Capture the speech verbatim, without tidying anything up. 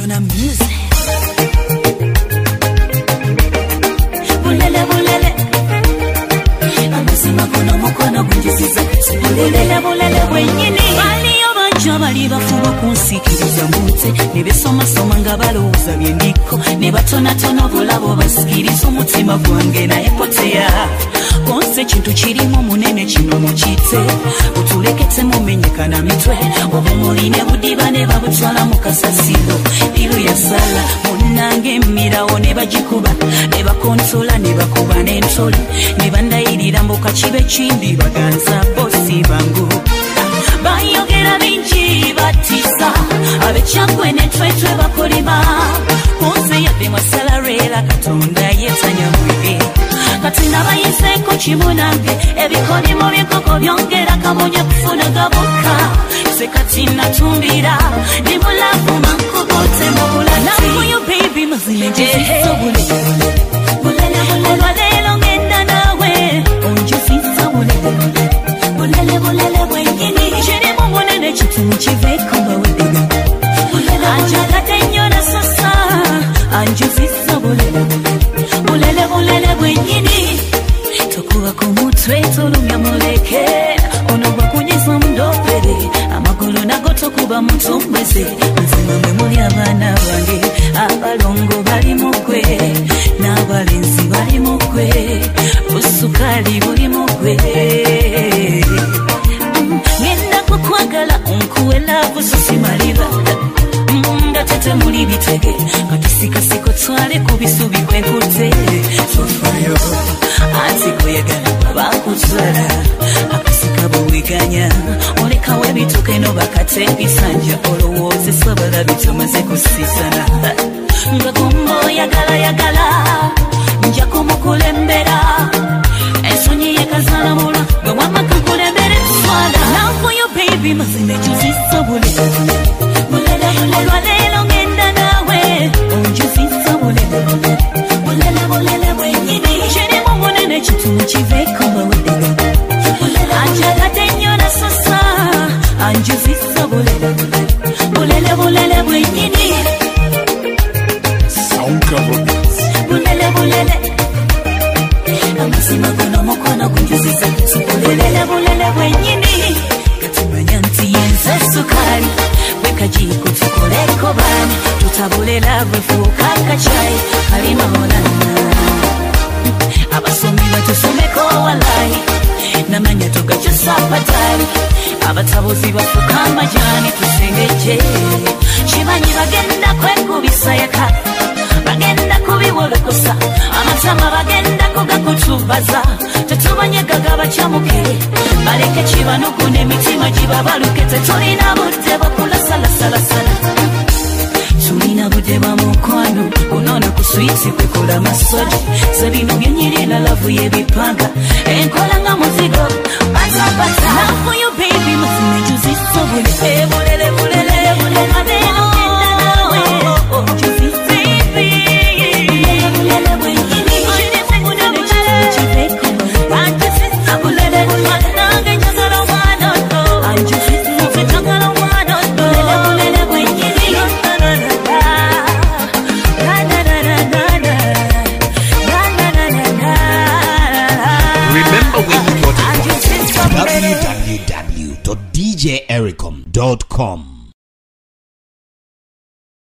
Donna music. Bulele bulele, amazima kono mukono gunjiziza. Bulele bulele wenyini. Baliyo banjo bali bafuba kunsikiriza mutse. Nebesoma soma nga balowooza byendiko. Ne batona tono bulabo basikiriza omutima gwange naye poteya. Konse kintu kirimo munene kino mukite. Utulekete mumenyekana mitwe. Obumuline budiba ne babutwala mu kasasiro. Diru ya sala munange mirawo ne bagikuba. Ne bakonsola ne bakuba n'entoli. Ne bandayirira mboka kibe kindi baganza bosi bangu. Bayogera bingi batisa. Abekyagwe ne twetwe bakolima. Konse yadde masalarela katonda yetanya mwege. Katina bayiseko chimunange ebikoni mu bikoko byongera kamonye kufuna gaboka sekatina tumbira ni mulavu mankubote mu bulati love you baby mazile njisiso bule bulele bulele lelo ngenda nawe onjisiso bule bulele bulele bwenyini chiri mu munene chitumu chiveko mawedega bulele ajaga tenyona sasa anjisiso bule bulele bulele bwenyini tokuba kumutwe tolumya muleke ono bakunyiza mndopere amagulu nago tokuba mutumbeze nzima mwe muli abaana bange abalongo bali mukwe n'abalenzi bali mukwe busukali buli mukwe ngenda kukwagala onkuwe love susimalira nga tete muli bitege katisika siko twale kubisubi kwenkute sofayo anti kuyagala bakutwala akasika buwiganya oleka webituke no bakate bisanja olowooze sobala bitumaze kusisana nga kumbo yagala yagala nja kumukulembera ensonyi yekazala mula gwe wamaka kulembera tuswala love for you baby mazine juzisobule bulele olwalelo ngenda nawe onjuzisobule bulele bulele bwenyini chiri mu munene chitumu chiveko mawedega anjagate nnyo na sasa anjuzisobule bulele bulele bwenyini bulele bulele amazima gono mukono gunjuziza bulele bulele bwenyini katimanya nti yenze sukali wekajiko tukoleko bani tutabulela bwefuuka kachai kalima onana abasomi batusomeko walai namanya tugakyusa patali abatabuzi bafuka amajani tusengeje kimanyi bagenda kwekubisa yaka bagenda kubiwolokosa amatama bagenda kugakutubaza tetubanyagaga bakyamuke baleke kibanuguna emitima gibabaluke tetulina budde bakulasalasala tulina budde bamukwano unoona ku switi kwekola masoji sebino byenyirira lavu yebipanga enkola nga muzigo patapata love for you baby mazine juzisobule ebulele bulele bulele w w w dot d j ericom dot com